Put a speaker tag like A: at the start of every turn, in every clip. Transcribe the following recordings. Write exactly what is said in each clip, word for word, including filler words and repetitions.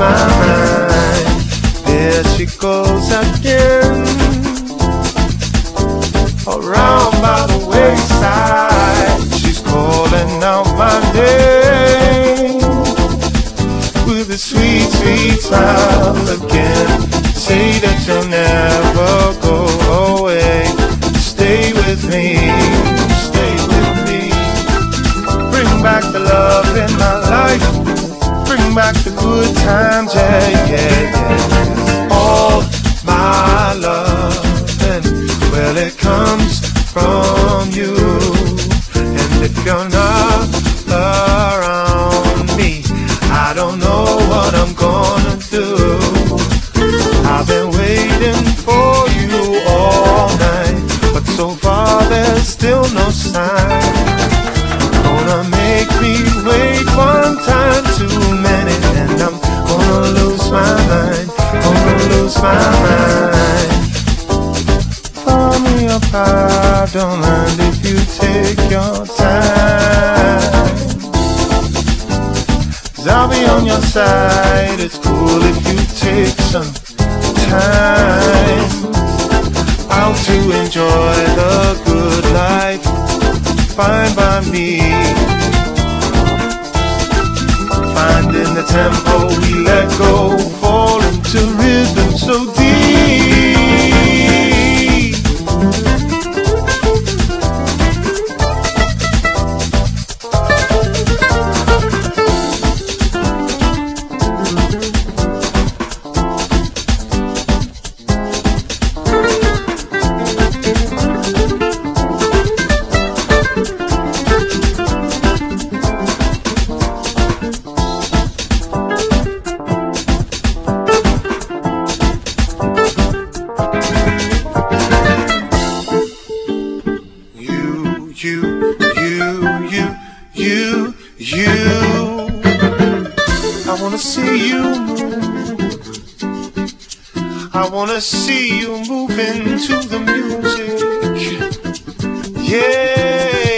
A: my mind. There she goes again, around by the wayside. She's calling out my name with a sweet, sweet smile again. Say that you'll never go away. Stay with me, stay with me. Bring back the love in my life. Bring back the good times, yeah, yeah, yeah. All my love, and well, it comes from you. And if you're not around me, I don't know what I'm gonna do. I've been waiting for you all night, but so far there's still no sign. Gonna make me wait one time too many, and I'm gonna lose my mind, gonna lose my mind. Follow me up high, don't mind if you take your time. 'Cause I'll be on your side, it's cool if you take some time out to enjoy the good life. Fine by me, finding the tempo we let go, fall into rhythm so deep. I wanna see you moving to the music, yeah.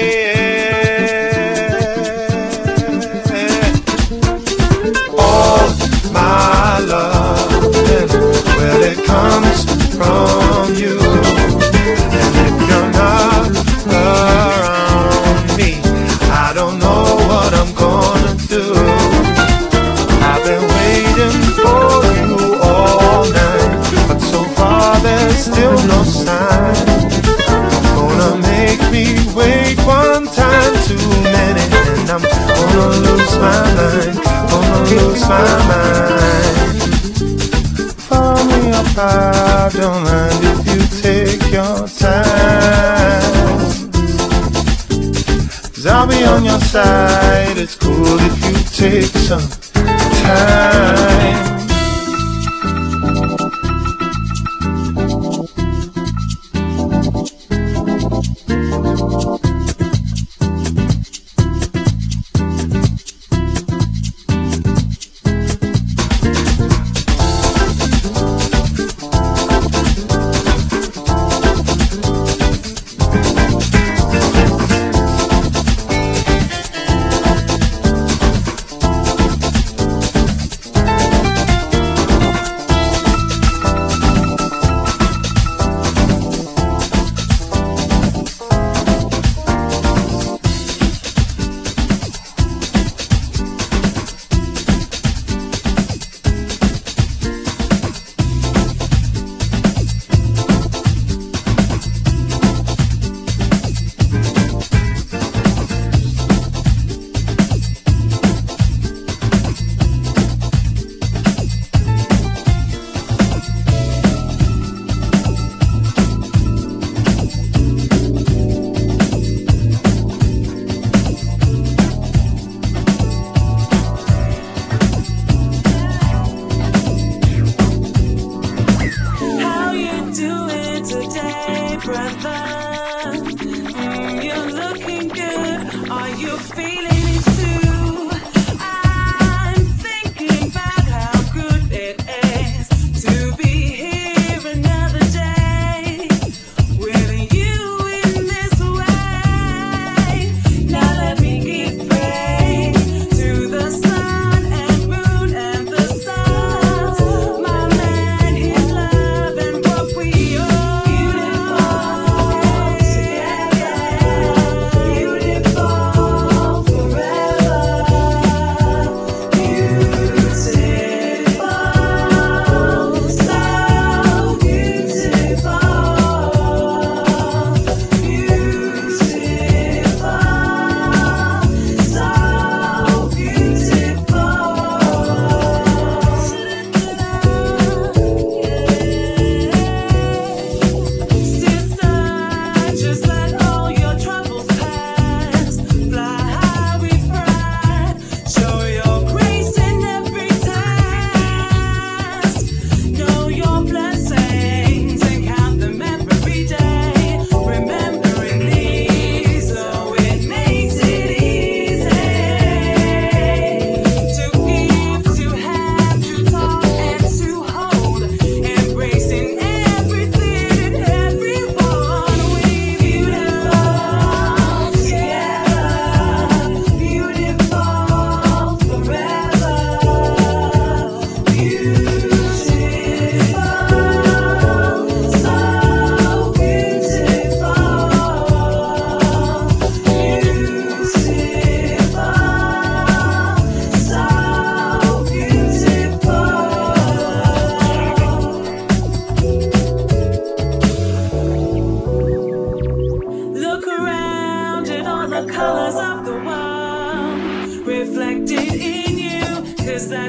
A: All my love, and well, it comes from you. And if you're not around me, I don't know what I'm gonna do. I've been waiting for you all night, but so far there's still no sign. Gonna make me wait one time too many, and I'm gonna lose my mind, gonna lose my mind. Follow me up high, don't mind if you take your time. 'Cause I'll be on your side, it's cool if you take some time.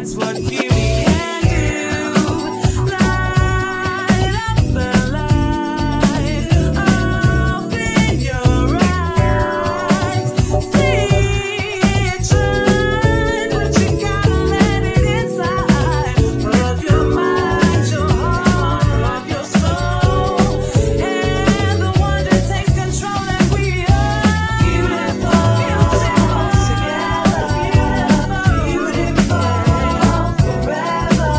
B: Forever.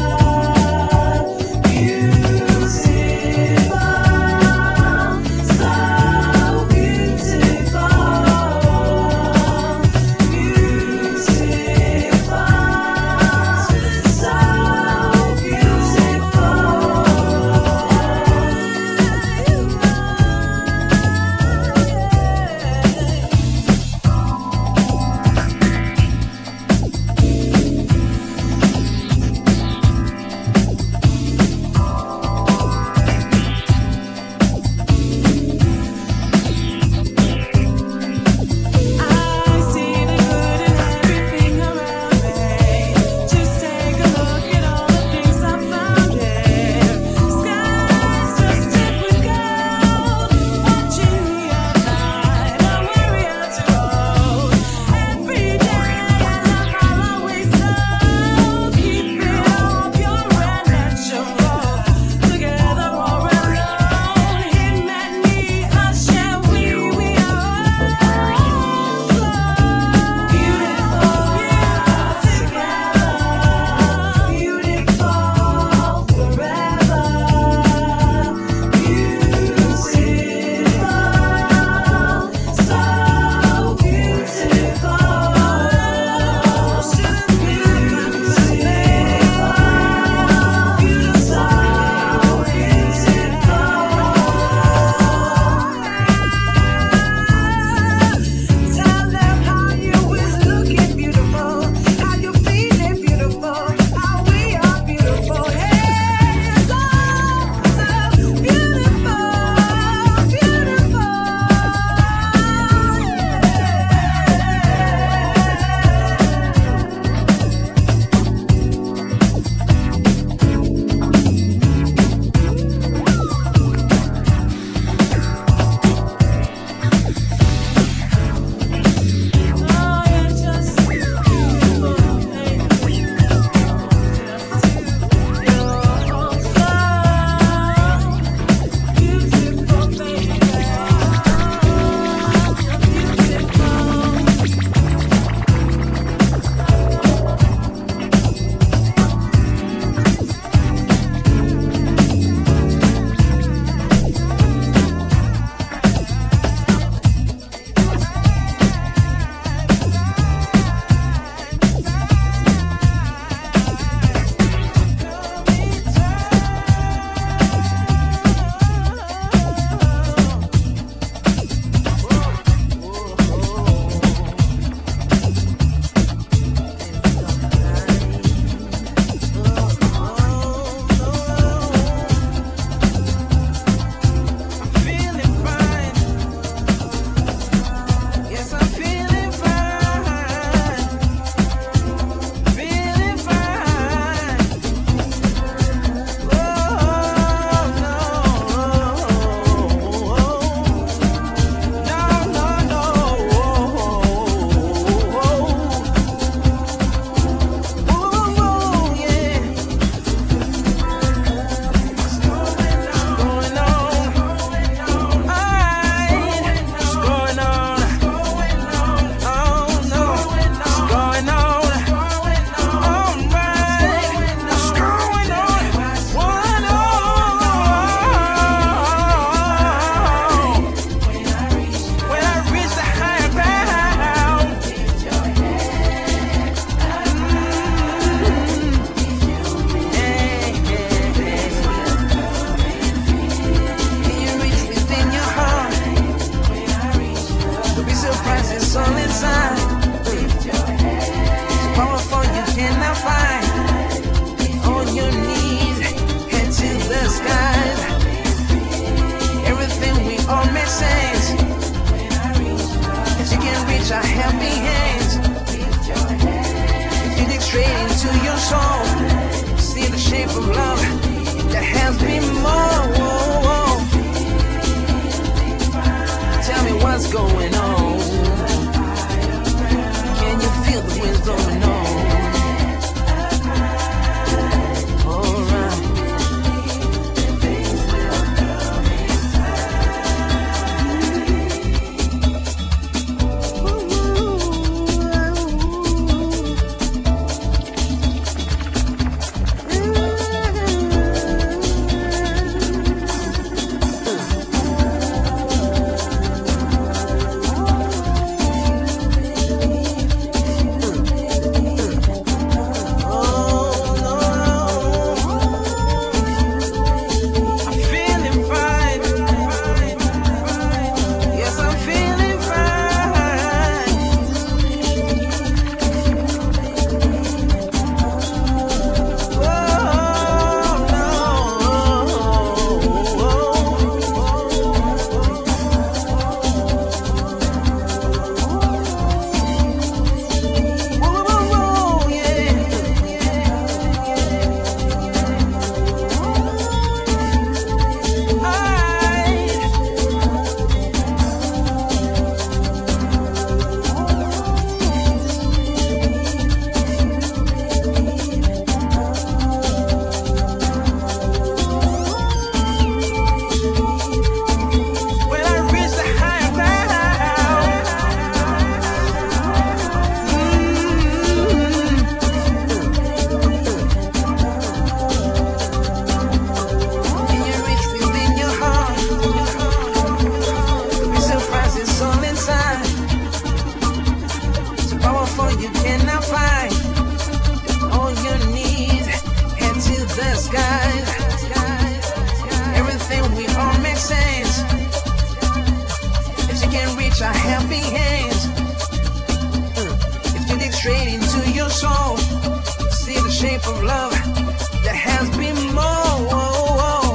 B: love, there has been more.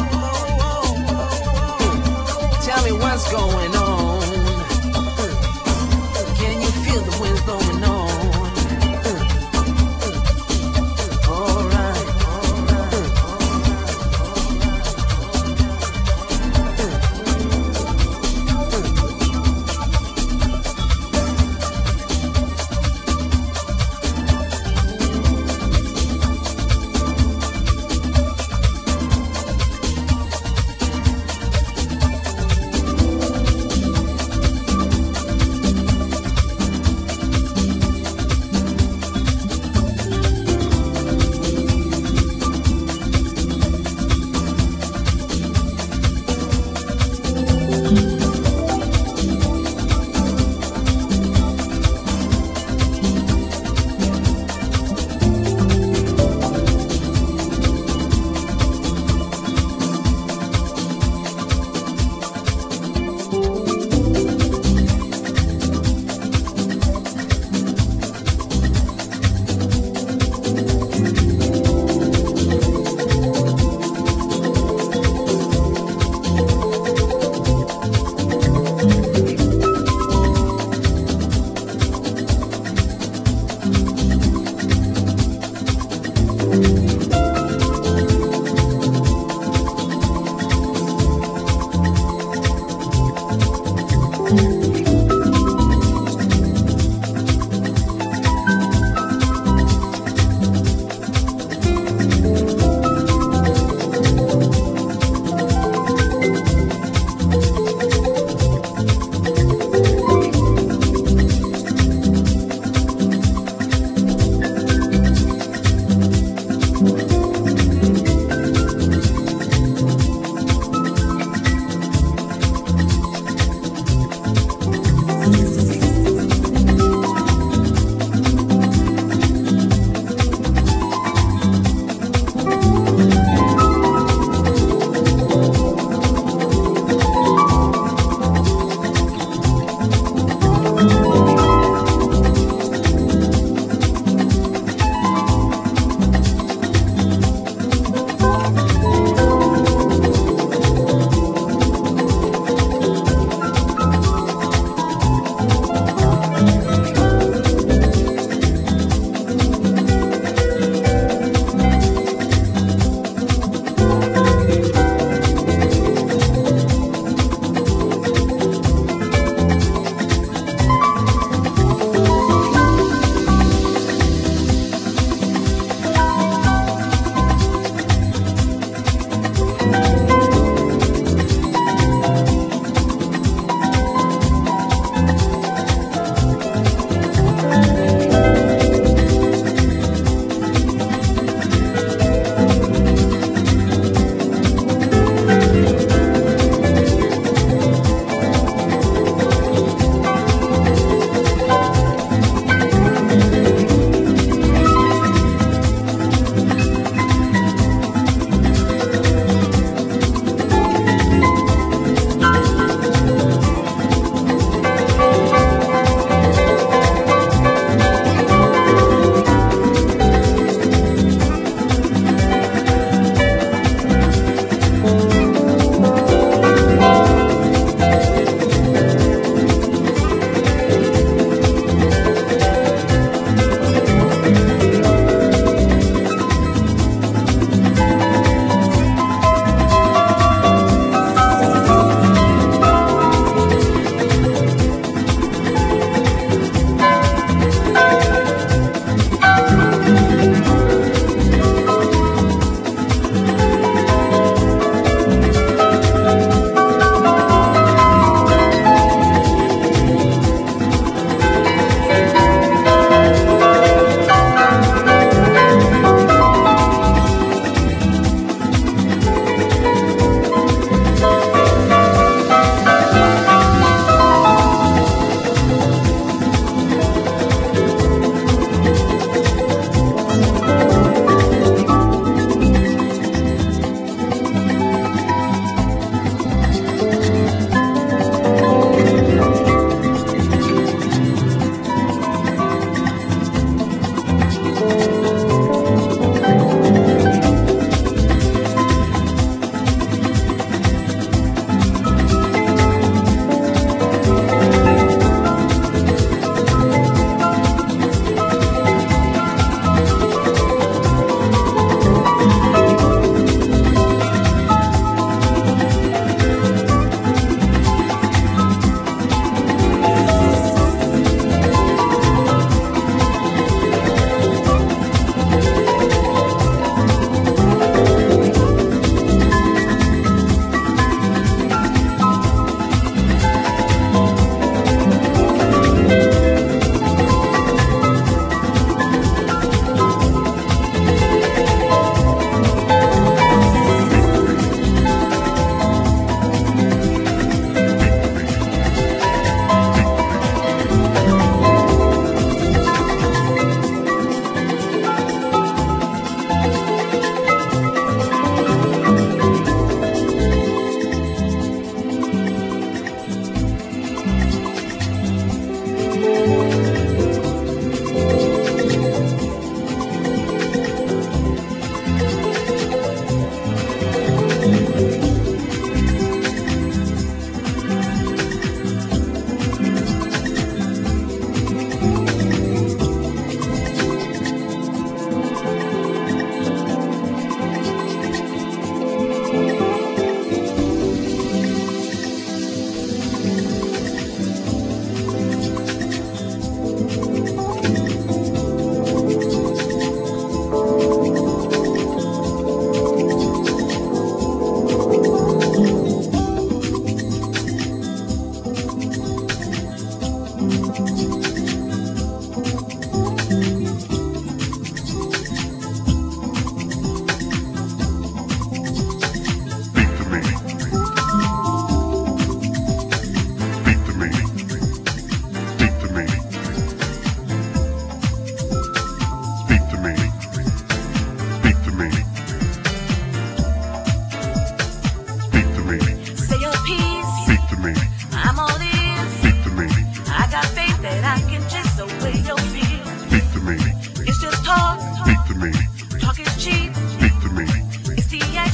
B: Tell me what's going on. Can you feel the wind going on?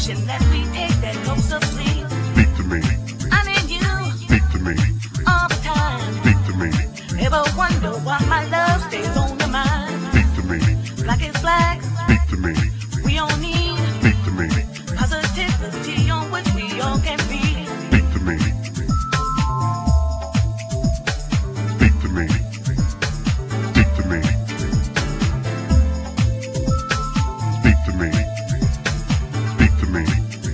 B: action that we take that helps us sleep.
A: Speak to me.
B: I need you
A: Speak to me.
B: all the time.
A: Speak to me.
B: Ever wonder why my love stays on your mind?
A: Speak to me.
B: Black is black,
A: Speak to me.
B: we all need
A: Speak to me.
B: positivity on which we all can be.
A: Speak to me. Speak to me. Speak to me. Speak to me. Speak to me.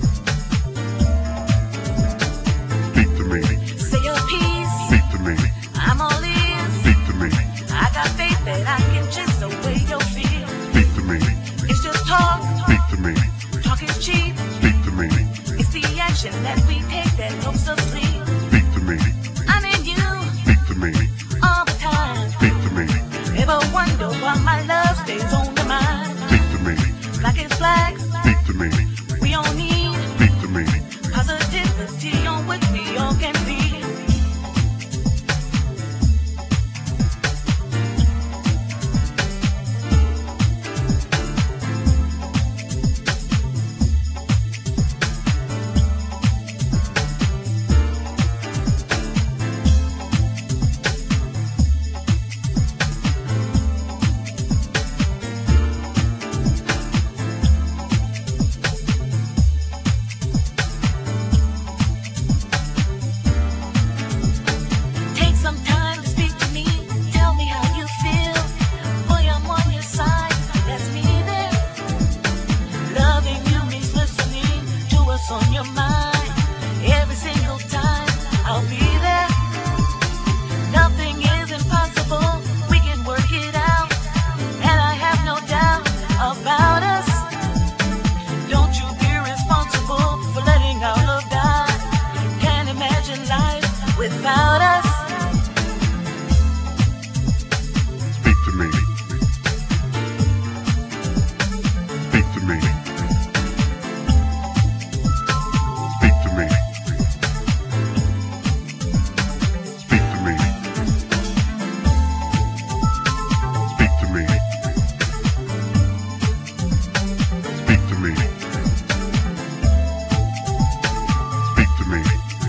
A: Speak to me.
B: Say your piece,
A: Speak to me.
B: I'm all ears.
A: Speak to me.
B: I got faith that I can chase away your fear.
A: Speak to me.
B: It's just talk,
A: Speak to me.
B: talk is cheap.
A: Speak to me.
B: It's the action that we take that helps us sleep.
A: Speak to me.
B: I need you
A: Speak to me.
B: all the time.
A: Speak to me.
B: Ever wonder why my love stays on your mind?
A: Speak to me.
B: Black is black,
A: Speak to me.
B: we all need
A: Speak to me.
B: positivity on which we all can be. Take some time to speak to me. Tell me how you feel. Boy, I'm on your side. That's me there. Loving you means listening to what's on your mind. Every single time I'll be there. Nothing is impossible. We can work it out. And I have no doubt about us. Don't you be responsible for letting our love die. Can't imagine life without us.
A: Speak to me. Speak to me. Speak to me. Speak to me. Speak to me. Speak to me. Speak to me.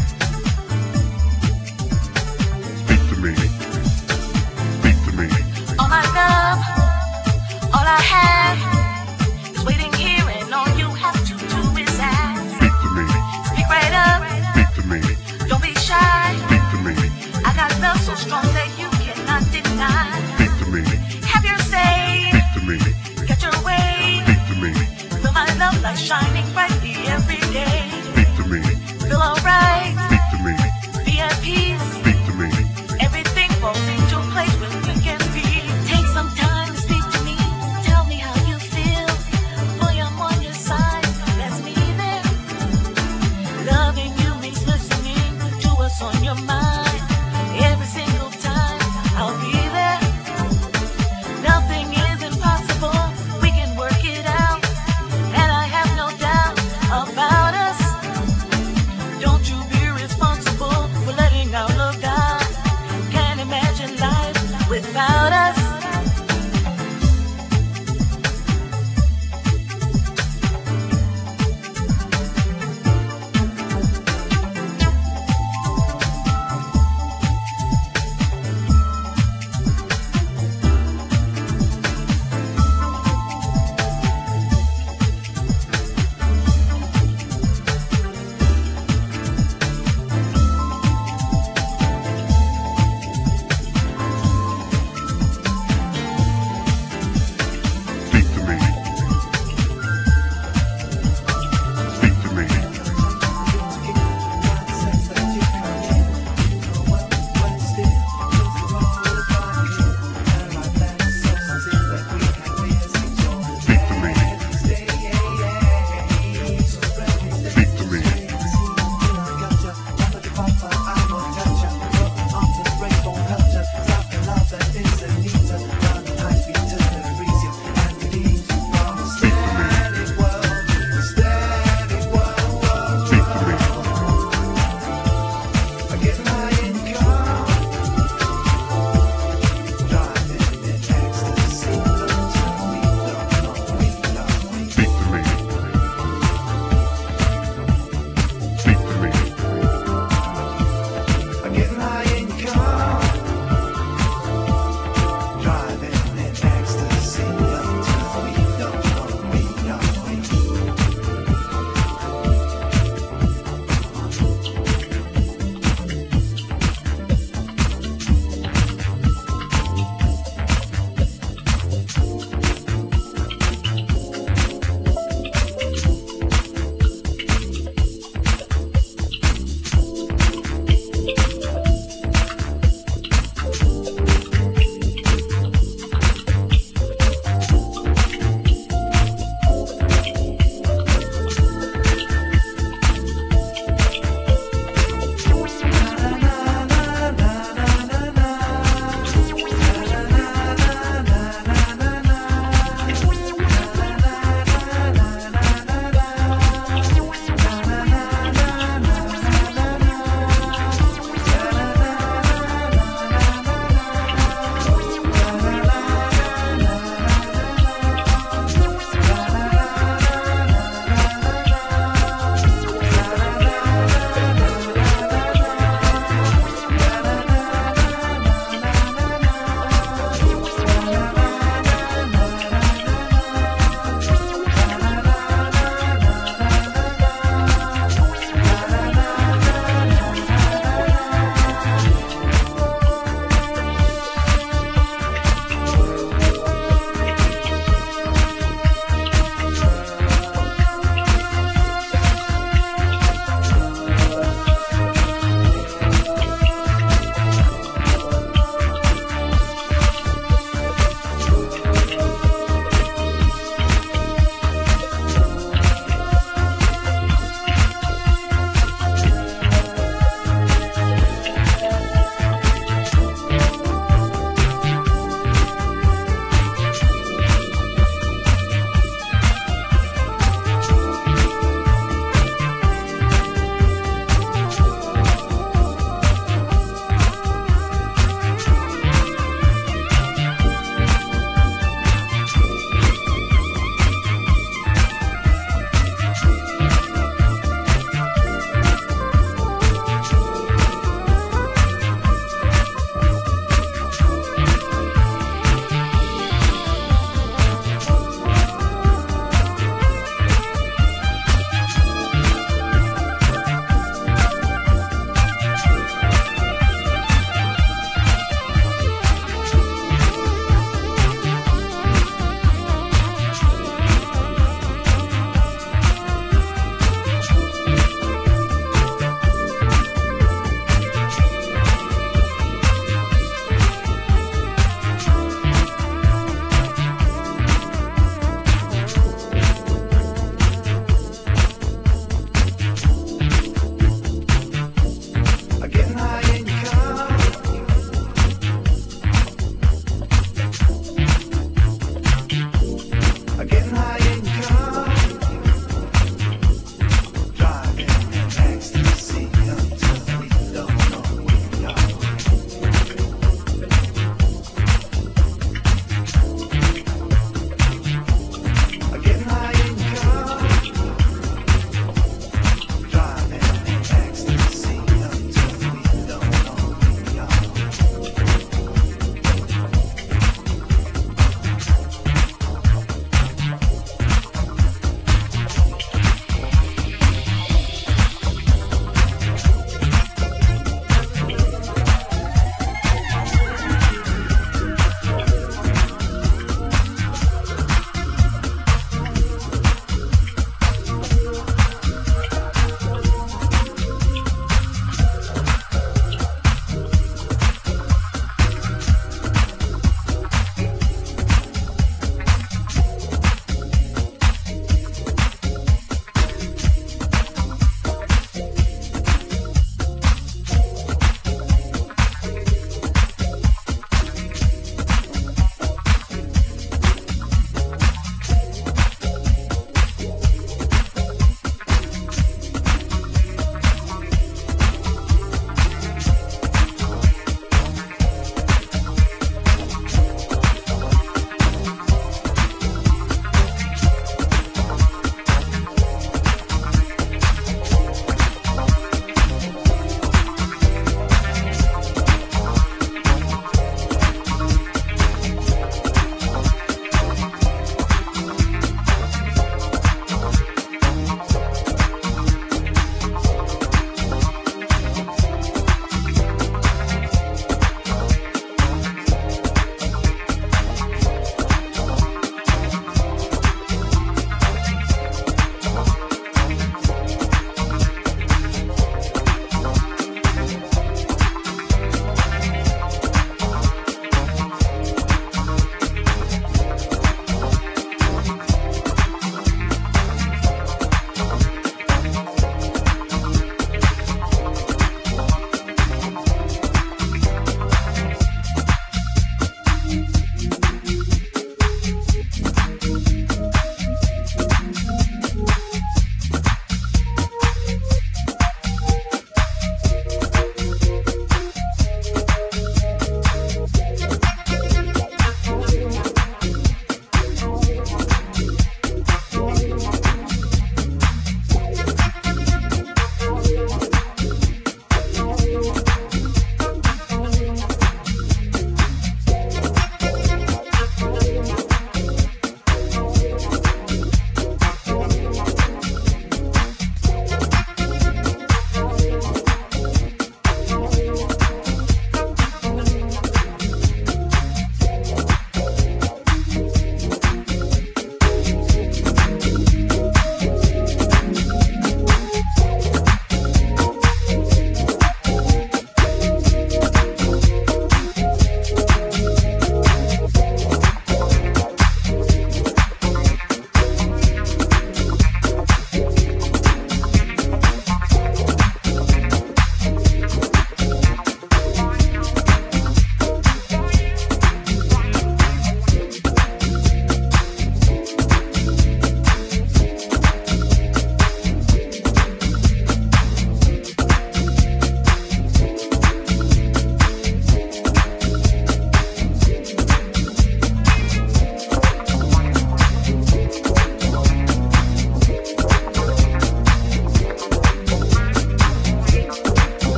A: Speak to me. Speak to me.
B: All my love, all I have is waiting here, and all you have to do is ask.
A: Speak to me.
B: Speak right up,
A: Speak to me.
B: don't be shy.
A: Speak to me.
B: I got love so strong that you cannot deny.
A: Speak to me.
B: Have your say,
A: Speak to me.
B: get your way.
A: Speak to me.
B: Feel my love light shining brightly every day.
A: Speak to me.
B: Feel alright,
A: Speak to me.
B: be at peace.
A: Speak to me.
B: Everything falls into place when we can speak. Take some time to speak to me. Tell me how you feel. Boy, I'm on your side. That's me there. Loving you means listening to what's on your mind. Every single time I'll be there. Nothing is impossible. We can work it out. And I have no doubt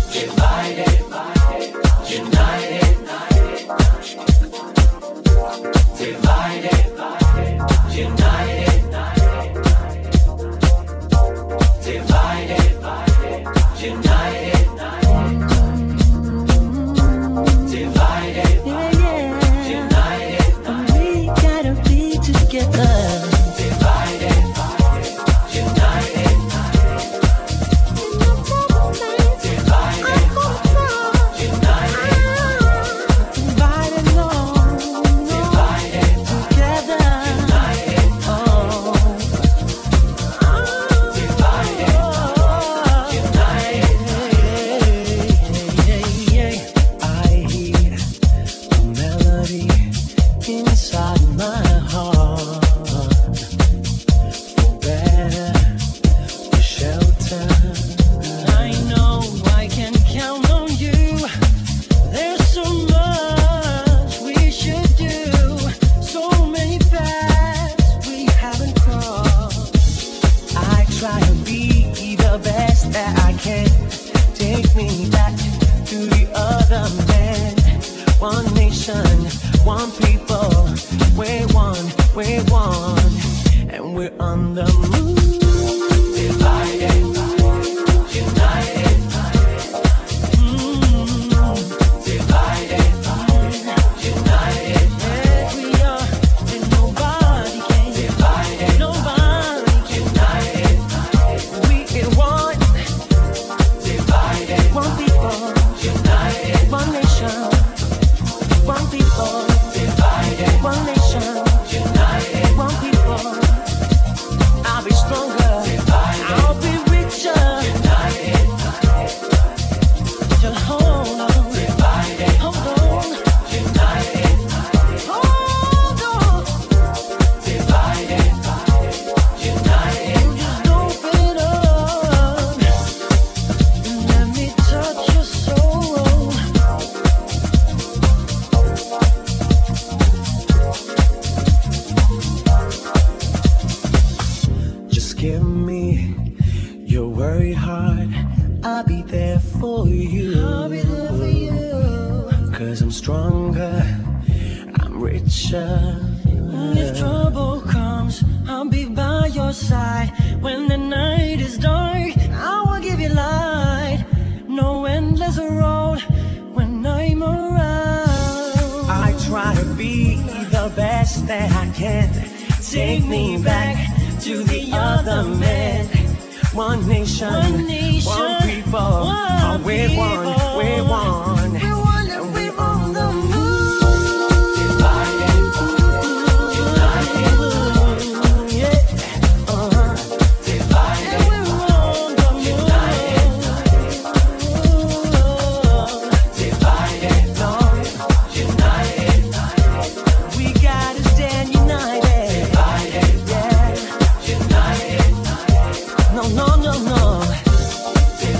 C: No, no, no, no.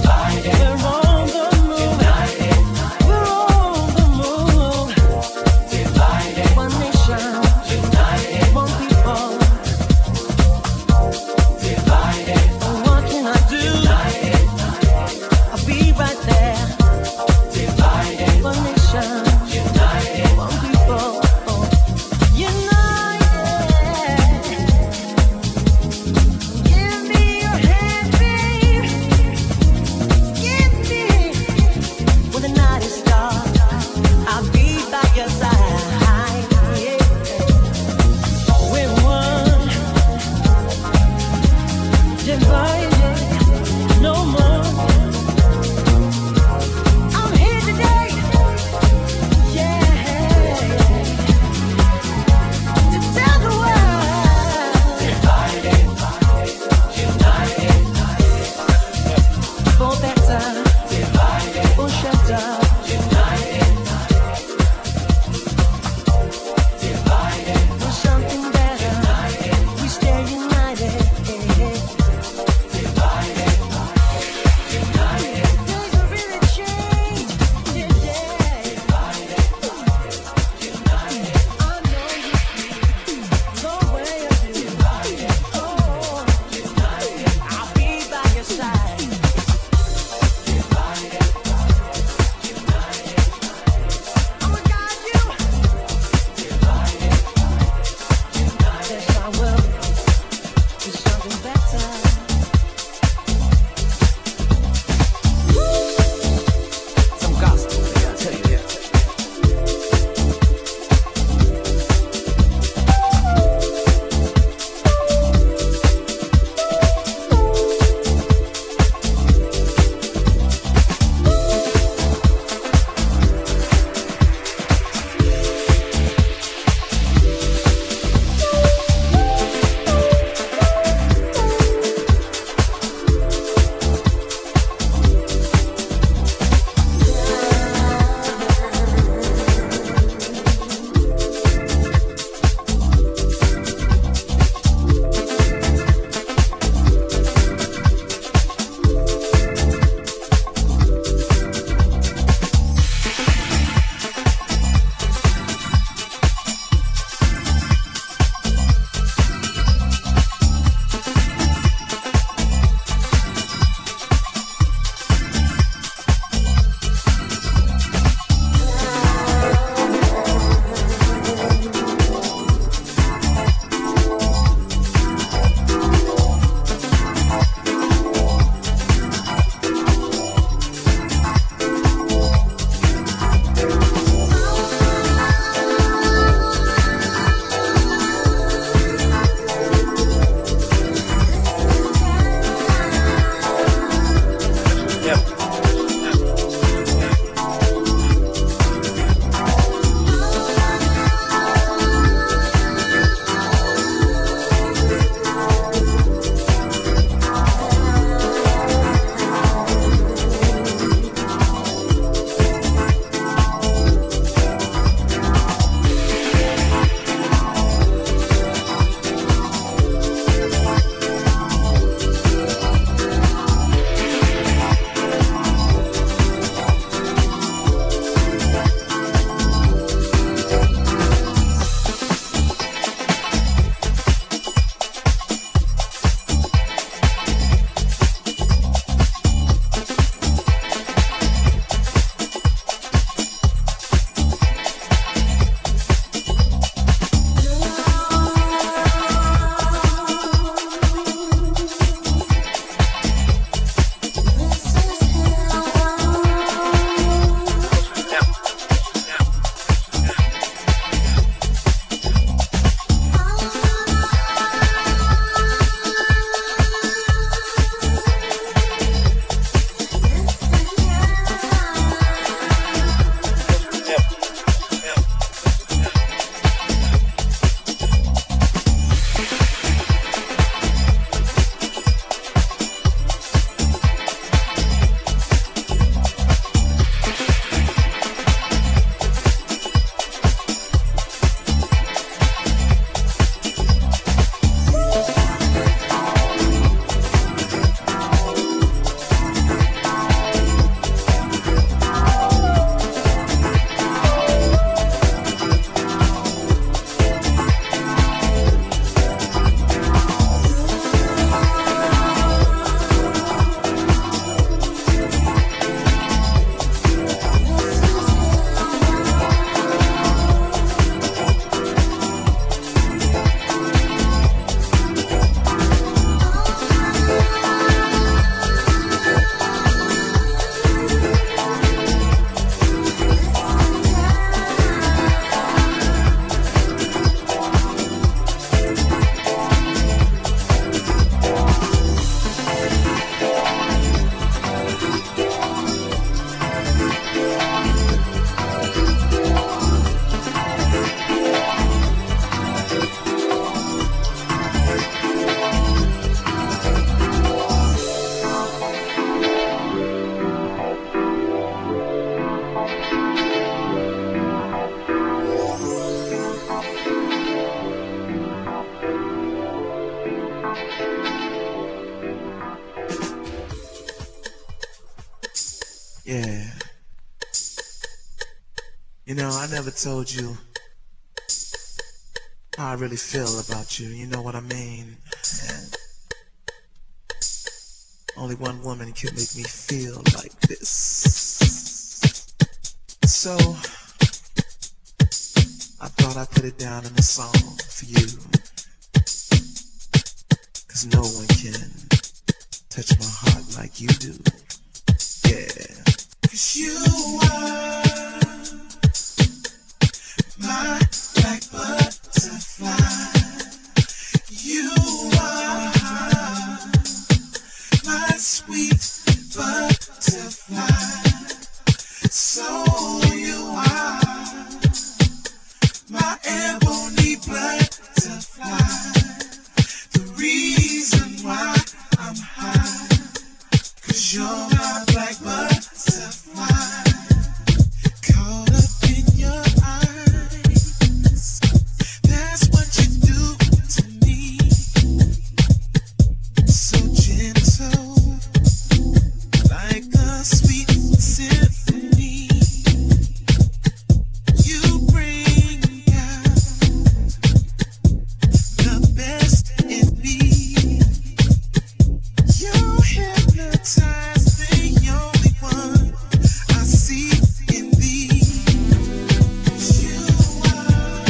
C: Yeah. You know, I never told you how I really feel about you. You know what I mean? And only one woman can make me feel like this. So, I thought I'd put it down in a song for you. Cause no one can touch my heart like you do. Yeah. Cause you are my black butterfly. You are my sweet butterfly. So you are my ebony butterfly. The reason why I'm high, cause you're my black butterfly. Caught up in your eyes, that's what you do to me. So gentle, like a sweet symphony. You bring out the best in me. You hypnotize the only one I see in thee. You are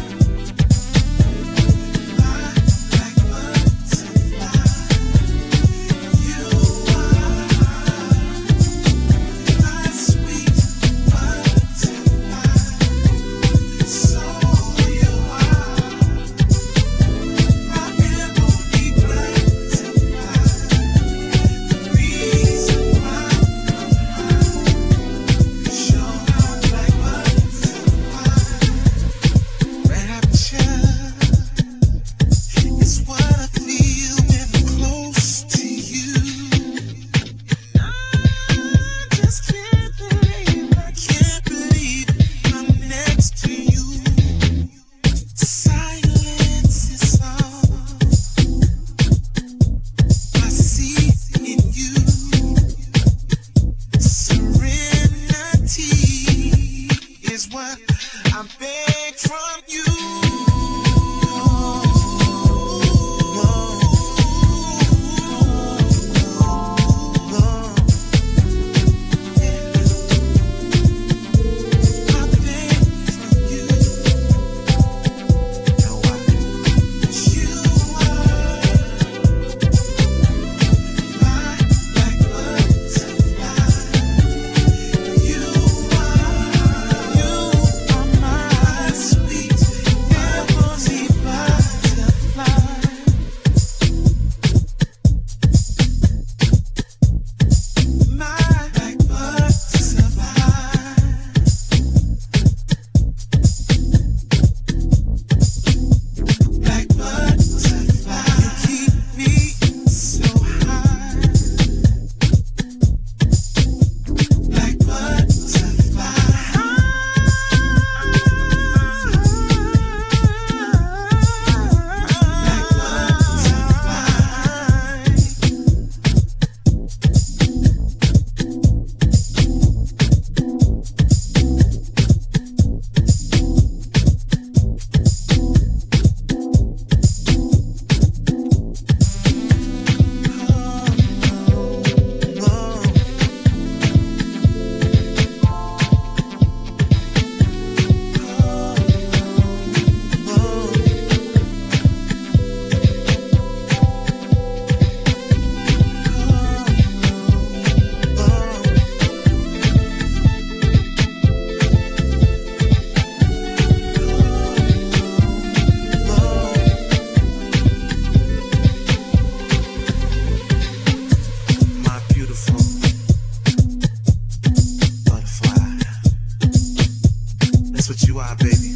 C: my black butterfly. You are my sweet butterfly. So you are my ebony butterfly. The reason why I'm high, cause you're my black butterfly. Rapture is what I feel when I'm close to you. I just can't believe, I can't believe I'm next to you. Silence is all I see in you. Serenity is what I beg from you. I beg from you. Now I you are my black butterfly. You are, you are my sweet ebony butterfly. My black butterfly. Black butterfly, you keep me so high. Black butterfly, black my beautiful butterfly. That's what you are, baby.